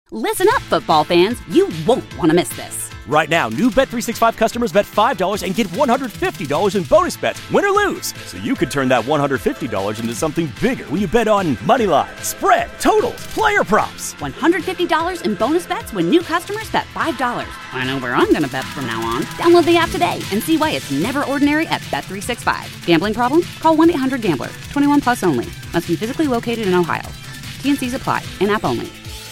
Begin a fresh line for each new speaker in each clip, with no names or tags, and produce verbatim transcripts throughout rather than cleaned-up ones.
Listen up, football fans. You won't want to miss this.
Right now, new Bet three sixty-five customers bet five dollars and get one hundred fifty dollars in bonus bets, win or lose. So you could turn that one hundred fifty dollars into something bigger when you bet on money line, spread, totals, player props.
one hundred fifty dollars in bonus bets when new customers bet five dollars. I know where I'm going to bet from now on. Download the app today and see why it's never ordinary at Bet three sixty-five. Gambling problem? Call one eight hundred gambler. twenty-one plus only. Must be physically located in Ohio. T N Cs apply. In-app only.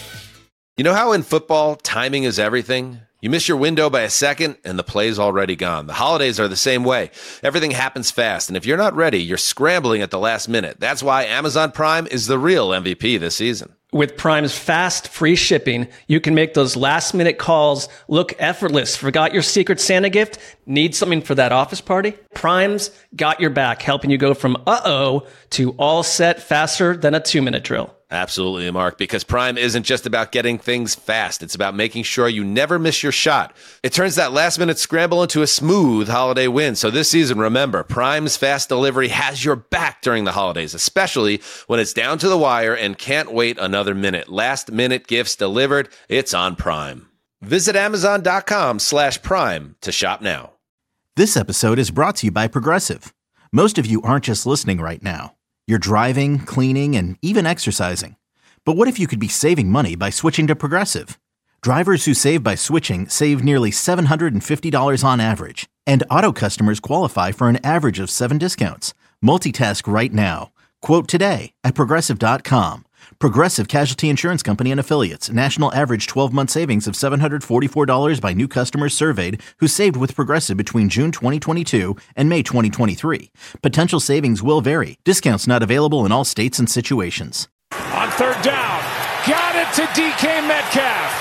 You know how in football, timing is everything? You miss your window by a second, and the play's already gone. The holidays are the same way. Everything happens fast, and if you're not ready, you're scrambling at the last minute. That's why Amazon Prime is the real M V P this season.
With Prime's fast, free shipping, you can make those last-minute calls look effortless. Forgot your Secret Santa gift? Need something for that office party? Prime's got your back, helping you go from uh-oh to all set faster than a two-minute drill.
Absolutely, Mark, because Prime isn't just about getting things fast. It's about making sure you never miss your shot. It turns that last-minute scramble into a smooth holiday win. So this season, remember, Prime's fast delivery has your back during the holidays, especially when it's down to the wire and can't wait another minute. Last-minute gifts delivered, it's on Prime. Visit Amazon.com slash Prime to shop now.
This episode is brought to you by Progressive. Most of you aren't just listening right now. You're driving, cleaning, and even exercising. But what if you could be saving money by switching to Progressive? Drivers who save by switching save nearly seven hundred fifty dollars on average. And auto customers qualify for an average of seven discounts. Multitask right now. Quote today at Progressive dot com. Progressive Casualty Insurance Company and Affiliates. National average twelve-month savings of seven hundred forty-four dollars by new customers surveyed who saved with Progressive between June twenty twenty-two and May twenty twenty-three. Potential savings will vary. Discounts not available in all states and situations.
On third down, got it to D K Metcalf.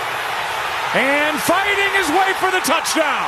And fighting his way for the touchdown.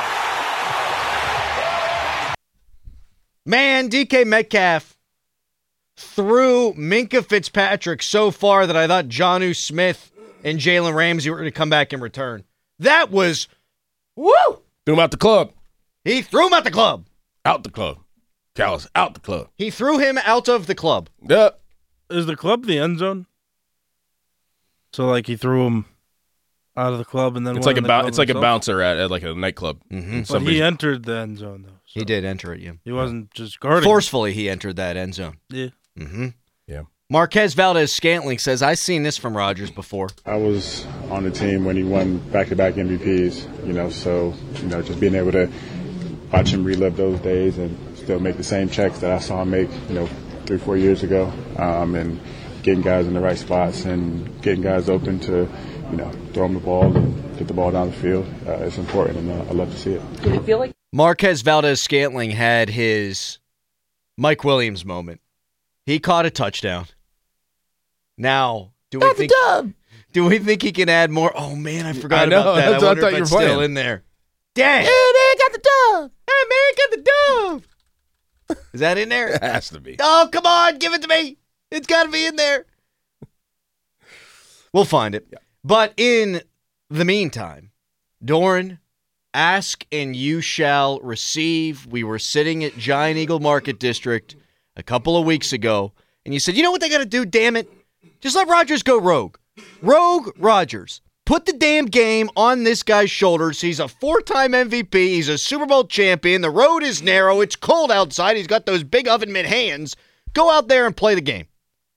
Man, D K Metcalf threw Minkah Fitzpatrick so far that I thought Jonnu Smith and Jalen Ramsey were going to come back and return. That was, woo!
Threw him out the club.
He threw him out the club.
Out the club. Callis, out the club.
He threw him out of the club.
Yep.
Is the club the end zone? So, like, he threw him out of the club and then
it's like a
ba-
it's like
himself?
a bouncer at, at like a nightclub.
Mm-hmm.
But he entered the end zone, though. So
he did enter it, yeah.
He wasn't just guarding.
Forcefully, he entered that end zone.
Yeah.
Mm-hmm.
Yeah.
Marquez Valdez-Scantling says, I've seen this from Rodgers before.
I was on the team when he won back-to-back M V Ps, you know, so, you know, just being able to watch him relive those days and still make the same checks that I saw him make, you know, three, four years ago, um, and getting guys in the right spots and getting guys open to, you know, throw them the ball and get the ball down the field. Uh, it's important, and uh, I love to see it.
Did it feel like
Marquez Valdez-Scantling had his Mike Williams moment. He caught a touchdown. Now, do we think do we think he can add more? Oh man, I forgot
I know,
about that.
that's
I
what
wonder
I thought
if
you
it's
were
still
playing.
in there. Dang!
Yeah, they got the dub.
Hey man, got the dub. Is that in there?
It has to be.
Oh come on, give it to me. It's got to be in there. We'll find it.
Yeah.
But in the meantime, Doran, ask and you shall receive. We were sitting at Giant Eagle Market District a couple of weeks ago, and you said, you know what they got to do, damn it? Just let Rodgers go rogue. Rogue Rodgers. Put the damn game on this guy's shoulders. He's a four-time M V P. He's a Super Bowl champion. The road is narrow. It's cold outside. He's got those big oven mitt hands. Go out there and play the game.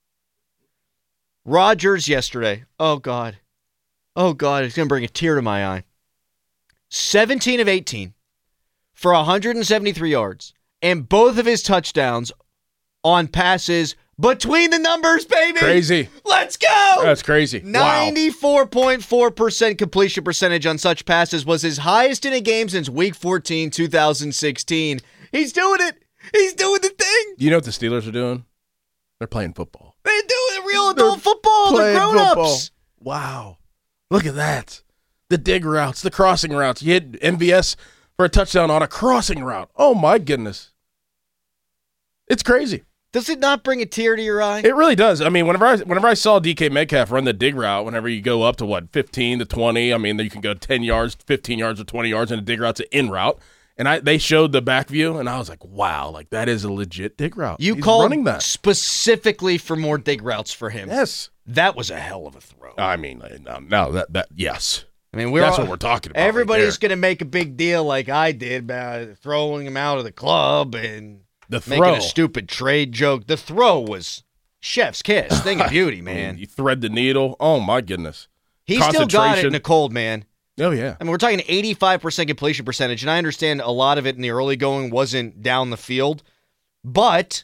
Rodgers yesterday. Oh, God. Oh, God. It's going to bring a tear to my eye. seventeen of eighteen for one hundred seventy-three yards. And both of his touchdowns on passes between the numbers, baby.
Crazy.
Let's go.
That's crazy.
ninety-four point four percent completion percentage on such passes was his highest in a game since week fourteen, two thousand sixteen. He's doing it. He's doing the thing.
You know what the Steelers are doing? They're playing football.
They're doing real adult football. They're
Playing
grown-ups.
football. Wow. Look at that. The dig routes, the crossing routes. You hit M V S for a touchdown on a crossing route. Oh, my goodness. It's crazy.
Does it not bring a tear to your eye?
It really does. I mean, whenever I whenever I saw D K Metcalf run the dig route, whenever you go up to, what, fifteen to twenty, I mean, you can go ten yards, fifteen yards, or twenty yards, and a dig route's an in route. And I they showed the back view, and I was like, wow, like that is a legit dig route.
You
He's
called
running that.
specifically for more dig routes for him.
Yes.
That was a hell of a throw.
I mean, no, no that, that, yes.
I mean, we're
That's
all,
what we're talking about.
Everybody's
right
going to make a big deal like I did about throwing him out of the club and
the throw.
making a stupid trade joke. The throw was chef's kiss. Thing of beauty, man.
I mean, you thread the needle. Oh, my goodness.
He still got it in the cold, man.
Oh, yeah.
I mean, we're talking eighty-five percent completion percentage, and I understand a lot of it in the early going wasn't down the field, but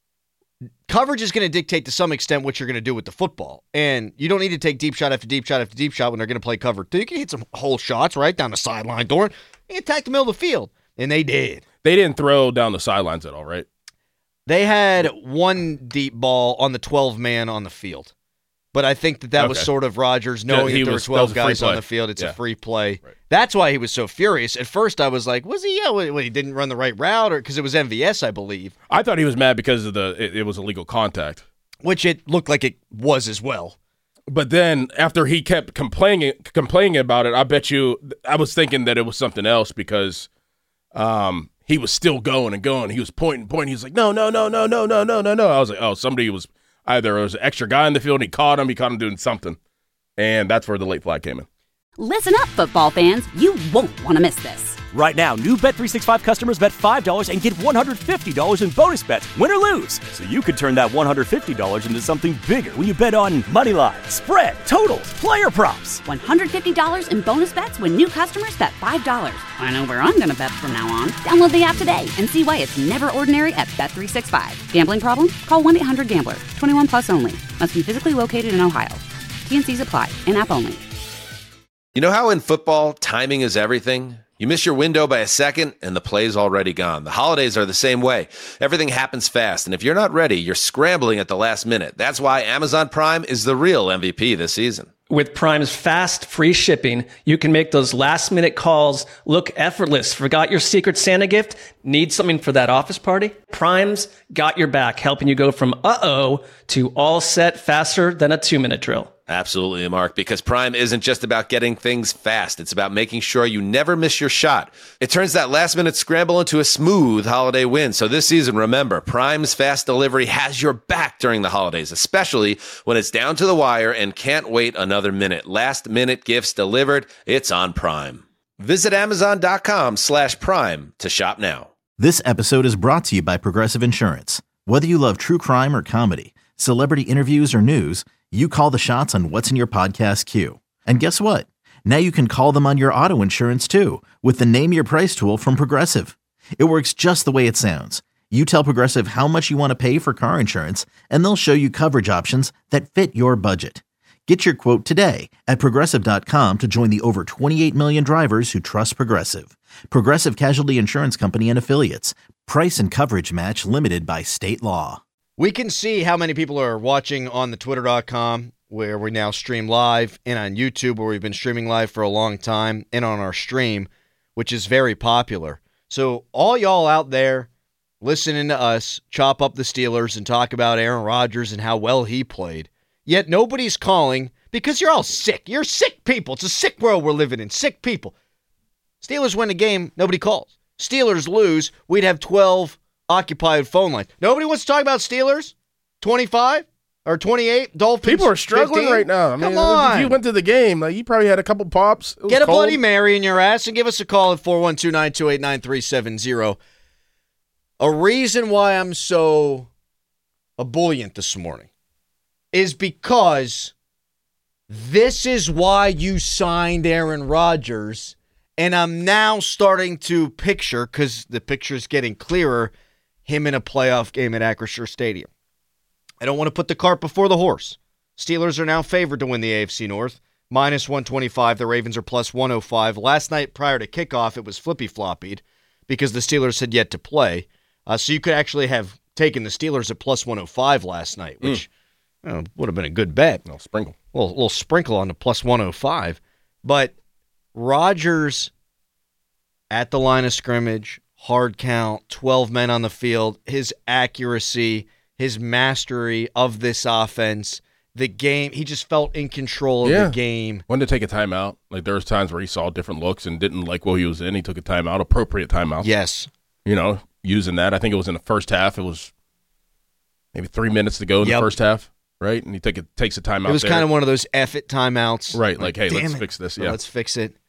coverage is going to dictate to some extent what you're going to do with the football, and you don't need to take deep shot after deep shot after deep shot when they're going to play cover. You can hit some hole shots right down the sideline door and attack the middle of the field, and they did.
They didn't throw down the sidelines at all, right?
They had one deep ball on the twelve-man on the field. But I think that that
okay.
was sort of Rodgers knowing
he
that there
was,
were twelve guys
play.
on the field. It's
yeah.
a free play.
Right.
That's why he was so furious. At first, I was like, was he? Yeah, well, he didn't run the right route, or because it was M V S, I believe.
I thought he was mad because of the it, it was illegal contact,
which it looked like it was as well.
But then after he kept complaining complaining about it, I bet you I was thinking that it was something else because um, he was still going and going. He was pointing, pointing. He was like, no, no, no, no, no, no, no, no, no. I was like, oh, somebody was. Either there was an extra guy in the field, and he caught him, he caught him doing something. And that's where the late flag came in.
Listen up, football fans. You won't want to miss this.
Right now, new Bet three sixty-five customers bet five dollars and get one hundred fifty dollars in bonus bets, win or lose. So you could turn that one hundred fifty dollars into something bigger when you bet on money line, spread, totals, player props.
one hundred fifty dollars in bonus bets when new customers bet five dollars. I know where I'm going to bet from now on. Download the app today and see why it's never ordinary at Bet three sixty-five. Gambling problem? Call one eight hundred gambler. twenty-one plus only. Must be physically located in Ohio. T and C's apply. In-app only.
You know how in football, timing is everything? You miss your window by a second, and the play's already gone. The holidays are the same way. Everything happens fast, and if you're not ready, you're scrambling at the last minute. That's why Amazon Prime is the real M V P this season.
With Prime's fast, free shipping, you can make those last-minute calls look effortless. Forgot your Secret Santa gift? Need something for that office party? Prime's got your back, helping you go from uh-oh to all set faster than a two-minute drill.
Absolutely, Mark, because Prime isn't just about getting things fast. It's about making sure you never miss your shot. It turns that last-minute scramble into a smooth holiday win. So this season, remember, Prime's fast delivery has your back during the holidays, especially when it's down to the wire and can't wait another minute. Last-minute gifts delivered. It's on Prime. Visit Amazon.com slash Prime to shop now.
This episode is brought to you by Progressive Insurance. Whether you love true crime or comedy, celebrity interviews or news, you call the shots on what's in your podcast queue. And guess what? Now you can call them on your auto insurance too with the Name Your Price tool from Progressive. It works just the way it sounds. You tell Progressive how much you want to pay for car insurance, and they'll show you coverage options that fit your budget. Get your quote today at Progressive dot com to join the over twenty-eight million drivers who trust Progressive. Progressive Casualty Insurance Company and Affiliates. Price and coverage match limited by state law.
We can see how many people are watching on the Twitter dot com, where we now stream live, and on YouTube, where we've been streaming live for a long time, and on our stream, which is very popular. So all y'all out there listening to us chop up the Steelers and talk about Aaron Rodgers and how well he played, yet nobody's calling because you're all sick. You're sick people. It's a sick world we're living in. Sick people. Steelers win the game, nobody calls. Steelers lose, we'd have twelve occupied phone lines. Nobody wants to talk about Steelers? twenty-five or twenty-eight? Dolphins?
People are struggling
fifteen?
right now. I mean,
Come on.
if you went to the game, like, you probably had a couple pops.
Get a
cold.
Bloody Mary in your ass and give us a call at four one two, nine two eight, nine three seven zero. A reason why I'm so ebullient this morning is because this is why you signed Aaron Rodgers. And I'm now starting to picture, because the picture's getting clearer, him in a playoff game at Acrisure Stadium. I don't want to put the cart before the horse. Steelers are now favored to win the A F C North. minus one twenty-five. The Ravens are plus one oh five. Last night, prior to kickoff, it was flippy-floppied because the Steelers had yet to play. Uh, so you could actually have taken the Steelers at plus one oh five last night, which mm. you know, would have been a good bet.
A little sprinkle.
A little, little sprinkle on the plus one oh five. But Rodgers at the line of scrimmage, hard count, twelve men on the field, his accuracy, his mastery of this offense, the game. He just felt in control of
yeah.
the game.
Wanted to take a timeout. Like there was times where he saw different looks and didn't like what he was in. He took a timeout, appropriate timeout.
Yes.
You know, using that. I think it was in the first half. It was maybe three minutes to go in
yep.
the first half, right? And he take a, takes a timeout.
It was
there.
kind of one of those F it timeouts.
Right, like, like hey, let's
it.
fix this.
So
Yeah,
let's fix it.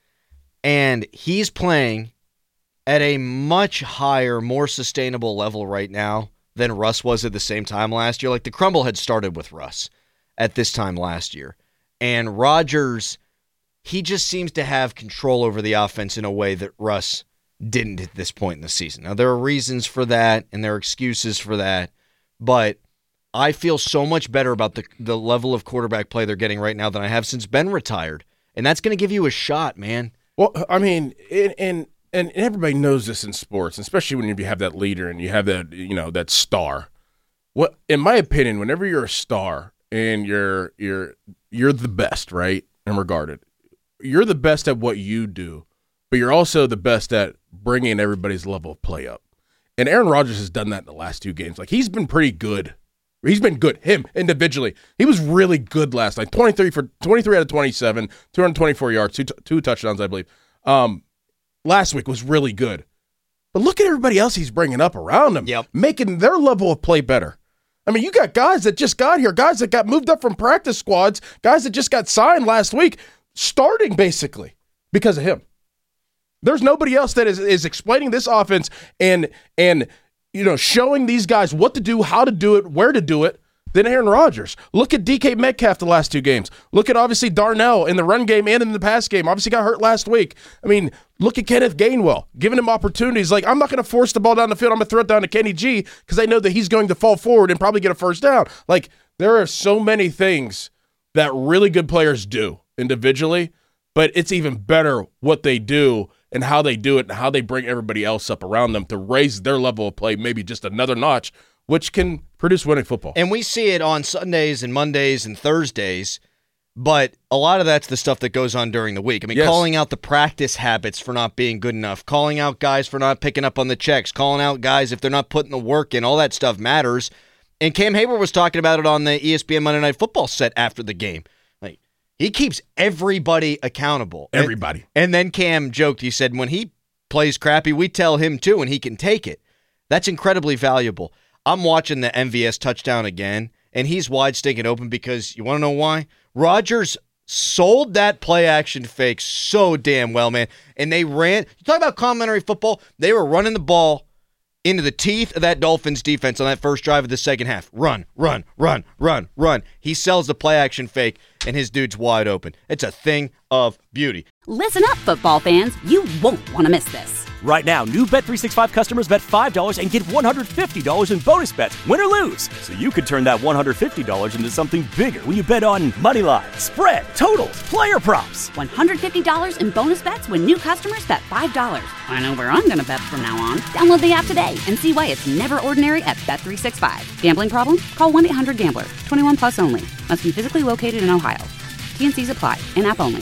And he's playing at a much higher, more sustainable level right now than Russ was at the same time last year. Like the crumble had started with Russ at this time last year. And Rodgers, he just seems to have control over the offense in a way that Russ didn't at this point in the season. Now, there are reasons for that, and there are excuses for that, but I feel so much better about the, the level of quarterback play they're getting right now than I have since Ben retired. And that's going to give you a shot, man.
Well, I mean, and, and and everybody knows this in sports, especially when you have that leader and you have that, you know, that star. What, in my opinion, whenever you're a star and you're you're you're the best, right, and regarded, you're the best at what you do, but you're also the best at bringing everybody's level of play up. And Aaron Rodgers has done that in the last two games. Like, he's been pretty good. He's been good. Him, individually. He was really good last night. twenty-three for twenty-three out of twenty-seven, two hundred twenty-four yards, two, two touchdowns, I believe. Um, last week was really good. But look at everybody else he's bringing up around him,
yep.
making their level of play better. I mean, you got guys that just got here, guys that got moved up from practice squads, guys that just got signed last week, starting basically because of him. There's nobody else that is, is explaining this offense and and you know showing these guys what to do, how to do it, where to do it than Aaron Rodgers. Look at D K Metcalf the last two games. Look at obviously Darnell in the run game and in the pass game. Obviously got hurt last week. I mean, look at Kenneth Gainwell, giving him opportunities. Like, I'm not going to force the ball down the field. I'm going to throw it down to Kenny G because I know that he's going to fall forward and probably get a first down. Like, there are so many things that really good players do individually, but it's even better what they do and how they do it and how they bring everybody else up around them to raise their level of play maybe just another notch, which can produce winning football.
And we see it on Sundays and Mondays and Thursdays, but a lot of that's the stuff that goes on during the week. I mean, yes. calling out the practice habits for not being good enough, calling out guys for not picking up on the checks, calling out guys if they're not putting the work in, all that stuff matters. And Cam Hayward was talking about it on the E S P N Monday Night Football set after the game. Like, he keeps everybody accountable.
Everybody.
And, and then Cam joked, he said, when he plays crappy, we tell him too, and he can take it. That's incredibly valuable. I'm watching the M V S touchdown again, and he's wide stinking open because, you want to know why? Rodgers sold that play action fake so damn well, man. And they ran. You talk about complimentary football. They were running the ball into the teeth of that Dolphins defense on that first drive of the second half. Run, run, run, run, run. He sells the play action fake, and his dude's wide open. It's a thing of beauty.
Listen up, football fans. You won't want to miss this.
Right now, new Bet three sixty-five customers bet five dollars and get one hundred fifty dollars in bonus bets, win or lose. So you could turn that one hundred fifty dollars into something bigger when you bet on money line, spread, totals, player props.
one hundred fifty dollars in bonus bets when new customers bet five dollars. I know where I'm going to bet from now on. Download the app today and see why it's never ordinary at Bet three sixty-five. Gambling problem? Call one eight hundred gambler. twenty-one plus only. Must be physically located in Ohio. T and C's apply. In-app only.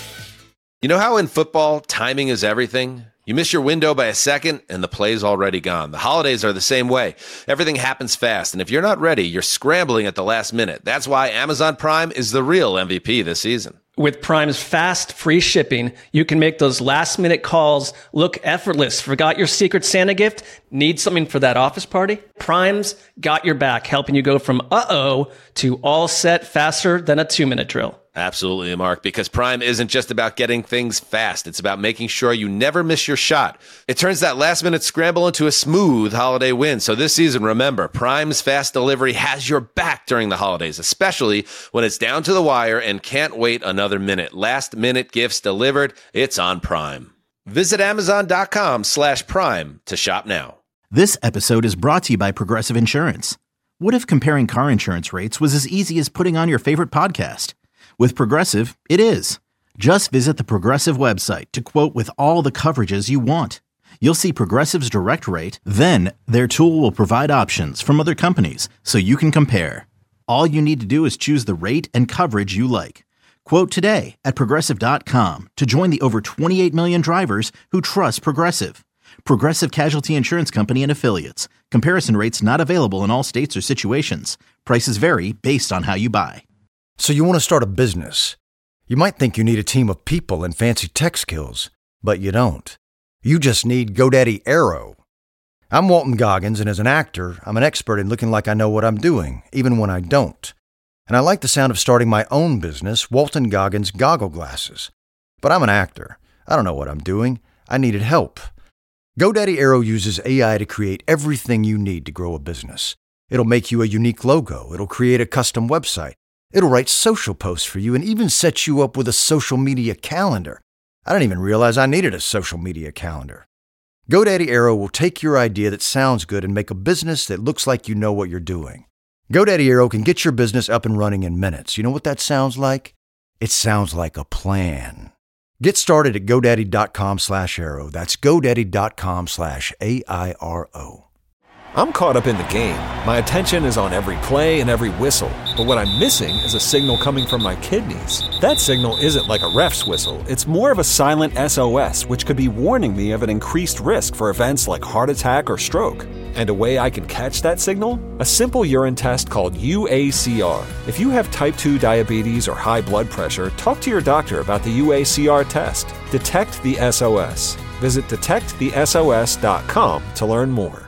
You know how in football, timing is everything? You miss your window by a second, and the play's already gone. The holidays are the same way. Everything happens fast, and if you're not ready, you're scrambling at the last minute. That's why Amazon Prime is the real M V P this season.
With Prime's fast, free shipping, you can make those last-minute calls look effortless. Forgot your Secret Santa gift? Need something for that office party? Prime's got your back, helping you go from uh-oh to all set faster than a two-minute drill.
Absolutely, Mark, because Prime isn't just about getting things fast. It's about making sure you never miss your shot. It turns that last-minute scramble into a smooth holiday win. So this season, remember, Prime's fast delivery has your back during the holidays, especially when it's down to the wire and can't wait another minute. Last-minute gifts delivered. It's on Prime. Visit Amazon.com slash Prime to shop now.
This episode is brought to you by Progressive Insurance. What if comparing car insurance rates was as easy as putting on your favorite podcast? With Progressive, it is. Just visit the Progressive website to quote with all the coverages you want. You'll see Progressive's direct rate, then their tool will provide options from other companies so you can compare. All you need to do is choose the rate and coverage you like. Quote today at Progressive dot com to join the over twenty-eight million drivers who trust Progressive. Progressive Casualty Insurance Company and Affiliates. Comparison rates not available in all states or situations. Prices vary based on how you buy.
So you want to start a business. You might think you need a team of people and fancy tech skills, but you don't. You just need GoDaddy Aero. I'm Walton Goggins, and as an actor, I'm an expert in looking like I know what I'm doing, even when I don't. And I like the sound of starting my own business, Walton Goggins Goggle Glasses. But I'm an actor. I don't know what I'm doing. I needed help. GoDaddy Aero uses A I to create everything you need to grow a business. It'll make you a unique logo. It'll create a custom website. It'll write social posts for you and even set you up with a social media calendar. I didn't even realize I needed a social media calendar. GoDaddy Aero will take your idea that sounds good and make a business that looks like you know what you're doing. GoDaddy Aero can get your business up and running in minutes. You know what that sounds like? It sounds like a plan. Get started at GoDaddy.com slash Aero. That's GoDaddy.com slash A I R O.
I'm caught up in the game. My attention is on every play and every whistle. But what I'm missing is a signal coming from my kidneys. That signal isn't like a ref's whistle. It's more of a silent S O S, which could be warning me of an increased risk for events like heart attack or stroke. And a way I can catch that signal? A simple urine test called U A C R. If you have type two diabetes or high blood pressure, talk to your doctor about the U A C R test. Detect the S O S. Visit detect the S O S dot com to learn more.